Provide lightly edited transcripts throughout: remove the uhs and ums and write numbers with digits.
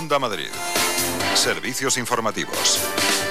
Onda Madrid. Servicios informativos.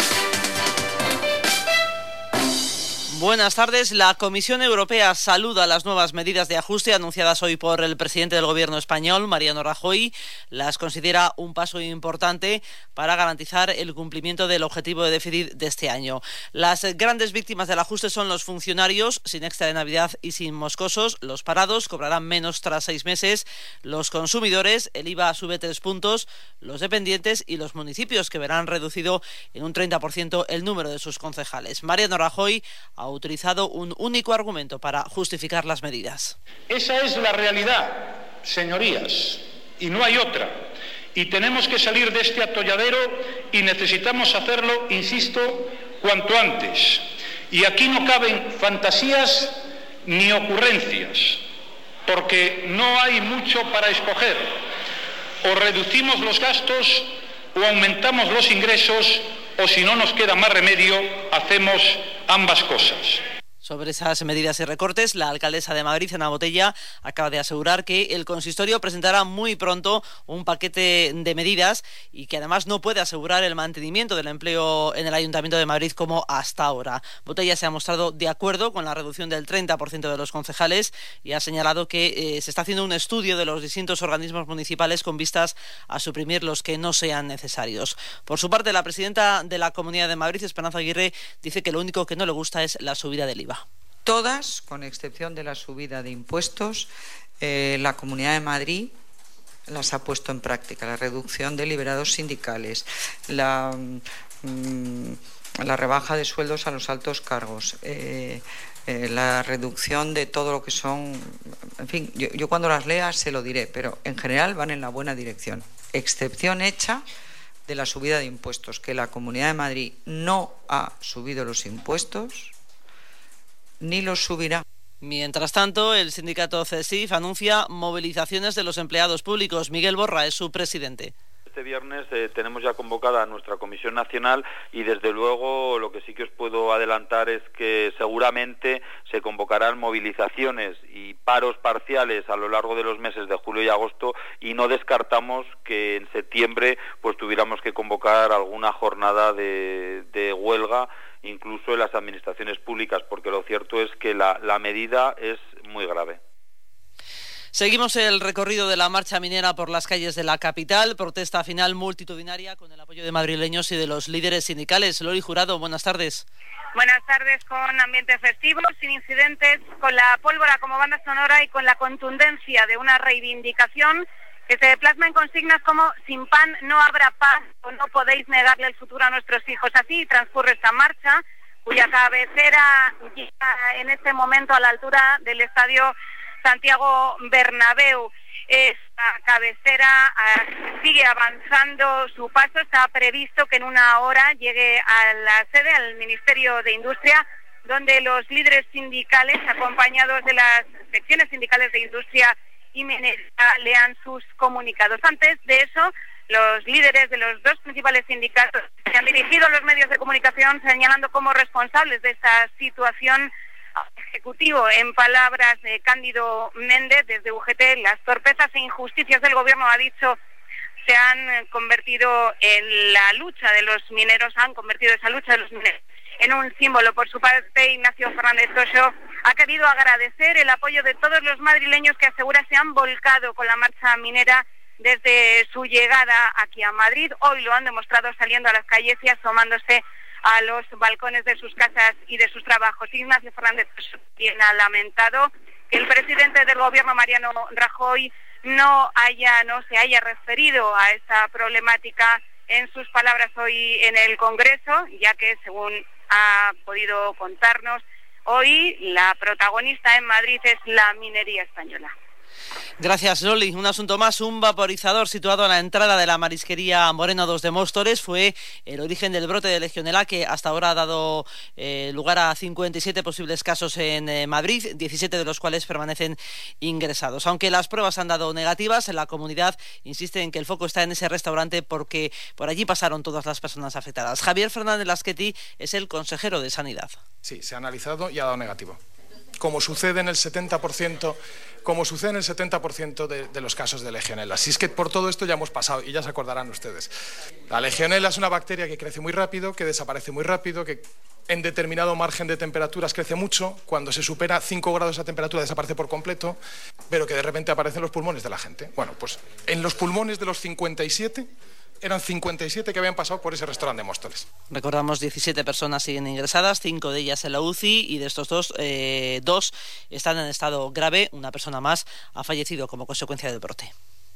Buenas tardes. La Comisión Europea saluda las nuevas medidas de ajuste anunciadas hoy por el presidente del Gobierno español, Mariano Rajoy. Las considera un paso importante para garantizar el cumplimiento del objetivo de déficit de este año. Las grandes víctimas del ajuste son los funcionarios, sin extra de Navidad y sin moscosos. Los parados cobrarán menos tras 6 meses. Los consumidores, el IVA sube 3 puntos. Los dependientes y los municipios, que verán reducido en un 30% el número de sus concejales. Mariano Rajoy ha utilizado un único argumento para justificar las medidas. Esa es la realidad, señorías, y no hay otra. Y tenemos que salir de este atolladero y necesitamos hacerlo, insisto, cuanto antes. Y aquí no caben fantasías ni ocurrencias, porque no hay mucho para escoger. O reducimos los gastos o aumentamos los ingresos, o si no nos queda más remedio, hacemos ambas cosas. Sobre esas medidas y recortes, la alcaldesa de Madrid, Ana Botella, acaba de asegurar que el consistorio presentará muy pronto un paquete de medidas y que además no puede asegurar el mantenimiento del empleo en el Ayuntamiento de Madrid como hasta ahora. Botella se ha mostrado de acuerdo con la reducción del 30% de los concejales y ha señalado que se está haciendo un estudio de los distintos organismos municipales con vistas a suprimir los que no sean necesarios. Por su parte, la presidenta de la Comunidad de Madrid, Esperanza Aguirre, dice que lo único que no le gusta es la subida del IVA. Todas, con excepción de la subida de impuestos, la Comunidad de Madrid las ha puesto en práctica. La reducción de liberados sindicales, la rebaja de sueldos a los altos cargos, la reducción de todo lo que son... En fin, yo cuando las lea se lo diré, pero en general van en la buena dirección. Excepción hecha de la subida de impuestos, que la Comunidad de Madrid no ha subido los impuestos ni los subirá. Mientras tanto, el sindicato CESIF anuncia movilizaciones de los empleados públicos. Miguel Borra es su presidente. Este viernes tenemos ya convocada a nuestra Comisión Nacional y desde luego lo que sí que os puedo adelantar es que seguramente se convocarán movilizaciones y paros parciales a lo largo de los meses de julio y agosto y no descartamos que en septiembre pues tuviéramos que convocar alguna jornada de huelga incluso en las administraciones públicas, porque lo cierto es que la medida es muy grave. Seguimos el recorrido de la marcha minera por las calles de la capital, protesta final multitudinaria con el apoyo de madrileños y de los líderes sindicales. Lori Jurado, buenas tardes. Buenas tardes, con ambiente festivo, sin incidentes, con la pólvora como banda sonora y con la contundencia de una reivindicación que se plasma en consignas como sin pan no habrá paz o no podéis negarle el futuro a nuestros hijos. Así transcurre esta marcha, cuya cabecera llega en este momento a la altura del estadio Santiago Bernabéu. Esta cabecera sigue avanzando su paso. Está previsto que en una hora llegue a la sede, al Ministerio de Industria, donde los líderes sindicales, acompañados de las secciones sindicales de Industria y Minería, lean sus comunicados. Antes de eso, los líderes de los dos principales sindicatos se han dirigido a los medios de comunicación señalando como responsables de esta situación al Ejecutivo. En palabras de Cándido Méndez, desde UGT, las torpezas e injusticias del Gobierno, ha dicho, se han convertido en la lucha de los mineros, han convertido esa lucha de los mineros en un símbolo. Por su parte, Ignacio Fernández Toxo ha querido agradecer el apoyo de todos los madrileños que asegura se han volcado con la marcha minera desde su llegada aquí a Madrid. Hoy lo han demostrado saliendo a las calles y asomándose a los balcones de sus casas y de sus trabajos. Ignacio Fernández Toxo quien ha lamentado que el presidente del Gobierno, Mariano Rajoy, no se haya referido a esta problemática en sus palabras hoy en el Congreso, ya que, según ha podido contarnos, hoy la protagonista en Madrid es la minería española. Gracias, Loli. Un asunto más. Un vaporizador situado a la entrada de la marisquería Moreno 2 de Móstoles fue el origen del brote de Legionela que hasta ahora ha dado lugar a 57 posibles casos en Madrid, 17 de los cuales permanecen ingresados. Aunque las pruebas han dado negativas, la comunidad insiste en que el foco está en ese restaurante porque por allí pasaron todas las personas afectadas. Javier Fernández Lasqueti es el consejero de Sanidad. Sí, se ha analizado y ha dado negativo. como sucede en el 70%, de los casos de legionela. Si es que por todo esto ya hemos pasado y ya se acordarán ustedes. La legionela es una bacteria que crece muy rápido, que desaparece muy rápido, que en determinado margen de temperaturas crece mucho, cuando se supera 5 grados esa temperatura desaparece por completo, pero que de repente aparece en los pulmones de la gente. Bueno, pues en los pulmones de los 57... eran 57 que habían pasado por ese restaurante de Móstoles. Recordamos, 17 personas siguen ingresadas, 5 de ellas en la UCI, y de estos dos están en estado grave. Una persona más ha fallecido como consecuencia del brote.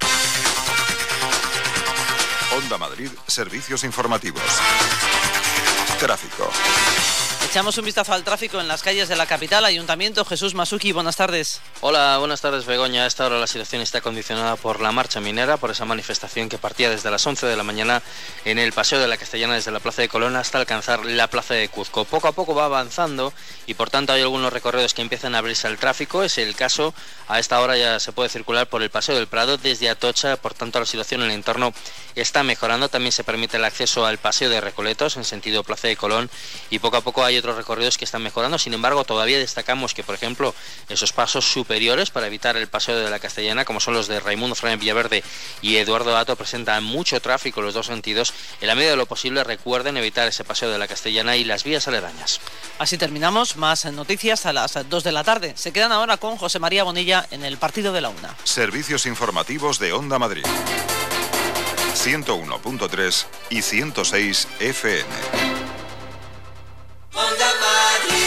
Onda Madrid, servicios informativos. Tráfico. Echamos un vistazo al tráfico en las calles de la capital. Ayuntamiento, Jesús Masuki, buenas tardes. Hola, buenas tardes, Begoña. A esta hora la situación está condicionada por la marcha minera, por esa manifestación que partía desde las 11 de la mañana en el Paseo de la Castellana, desde la Plaza de Colón hasta alcanzar la Plaza de Cuzco. Poco a poco va avanzando y por tanto hay algunos recorridos que empiezan a abrirse al tráfico. Es el caso, a esta hora ya se puede circular por el Paseo del Prado desde Atocha, por tanto la situación en el entorno está mejorando. También se permite el acceso al Paseo de Recoletos en sentido Plaza de Colón y poco a poco hay otros recorridos que están mejorando. Sin embargo, todavía destacamos que, por ejemplo, esos pasos superiores para evitar el Paseo de la Castellana, como son los de Raimundo Fernández Villaverde y Eduardo Dato, presentan mucho tráfico en los dos sentidos. En la medida de lo posible, recuerden evitar ese Paseo de la Castellana y las vías aledañas. Así terminamos. Más noticias a las 2 de la tarde. Se quedan ahora con José María Bonilla en el Partido de la Una. Servicios informativos de Onda Madrid. 101.3 y 106 FM. Onda Madrid.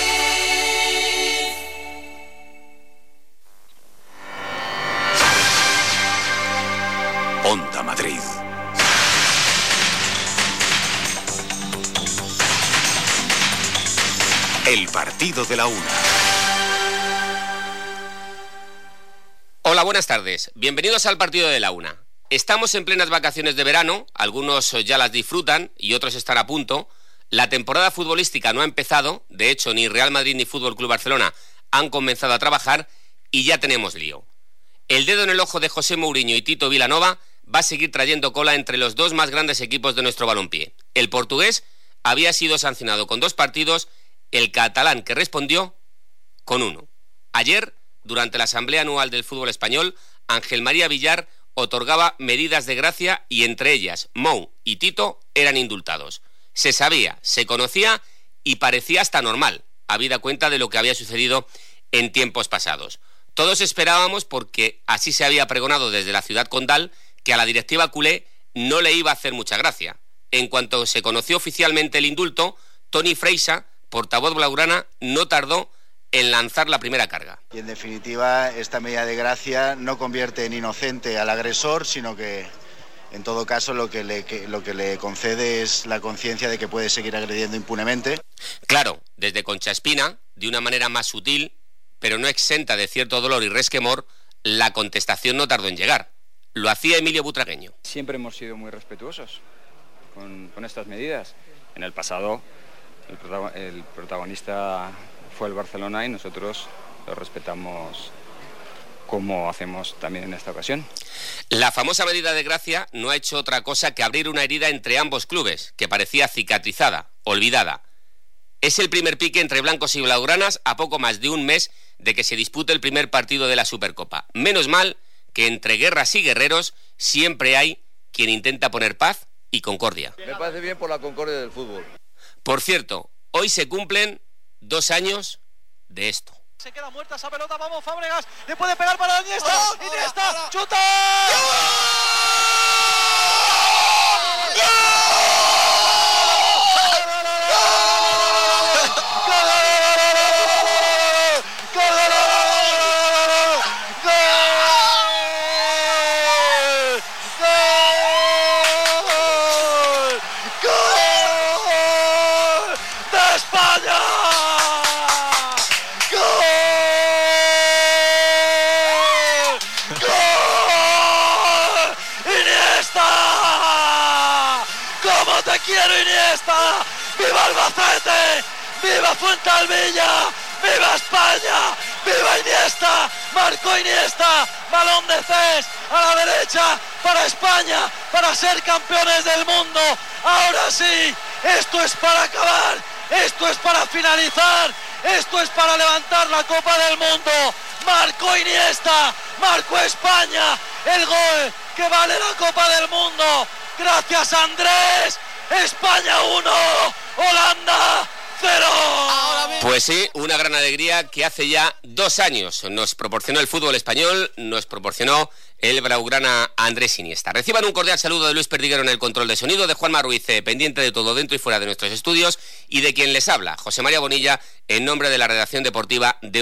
Onda Madrid. El Partido de la Una. Hola, buenas tardes. Bienvenidos al Partido de la Una. Estamos en plenas vacaciones de verano, algunos ya las disfrutan y otros están a punto. La temporada futbolística no ha empezado, de hecho ni Real Madrid ni Fútbol Club Barcelona han comenzado a trabajar y ya tenemos lío. El dedo en el ojo de José Mourinho y Tito Vilanova va a seguir trayendo cola entre los dos más grandes equipos de nuestro balompié. El portugués había sido sancionado con 2 partidos, el catalán que respondió con 1. Ayer, durante la Asamblea Anual del Fútbol Español, Ángel María Villar otorgaba medidas de gracia y entre ellas Mou y Tito eran indultados. Se sabía, se conocía y parecía hasta normal, habida cuenta de lo que había sucedido en tiempos pasados. Todos esperábamos, porque así se había pregonado desde la ciudad condal, que a la directiva culé no le iba a hacer mucha gracia. En cuanto se conoció oficialmente el indulto, Toni Freixa, portavoz blaugrana, no tardó en lanzar la primera carga. Y en definitiva, esta medida de gracia no convierte en inocente al agresor, sino que en todo caso lo que le concede es la conciencia de que puede seguir agrediendo impunemente. Claro, desde Concha Espina, de una manera más sutil, pero no exenta de cierto dolor y resquemor, la contestación no tardó en llegar. Lo hacía Emilio Butragueño. Siempre hemos sido muy respetuosos con estas medidas. En el pasado el protagonista fue el Barcelona y nosotros lo respetamos como hacemos también en esta ocasión. La famosa medida de gracia no ha hecho otra cosa que abrir una herida entre ambos clubes, que parecía cicatrizada, olvidada. Es el primer pique entre blancos y blaugranas a poco más de un mes de que se dispute el primer partido de la Supercopa. Menos mal que entre guerras y guerreros siempre hay quien intenta poner paz y concordia. Me parece bien por la concordia del fútbol. Por cierto, hoy se cumplen 2 años de esto. Se queda muerta esa pelota, vamos Fábregas, le puede pegar para Iniesta, Iniesta, chuta. ¡Quiero Iniesta! ¡Viva Albacete! ¡Viva Fuentalvilla! ¡Viva España! ¡Viva Iniesta! ¡Marcó Iniesta! ¡Balón de Cés! ¡A la derecha! ¡Para España! ¡Para ser campeones del mundo! ¡Ahora sí! ¡Esto es para acabar! ¡Esto es para finalizar! Esto es para levantar la Copa del Mundo. Marcó Iniesta, marcó España, el gol que vale la Copa del Mundo. Gracias, Andrés. España 1, Holanda 0. Pues sí, una gran alegría que hace ya 2 años nos proporcionó el fútbol español, nos proporcionó el blaugrana Andrés Iniesta. Reciban un cordial saludo de Luis Perdiguero en el control de sonido, de Juanma Ruiz, pendiente de todo dentro y fuera de nuestros estudios, y de quien les habla, José María Bonilla, en nombre de la redacción deportiva de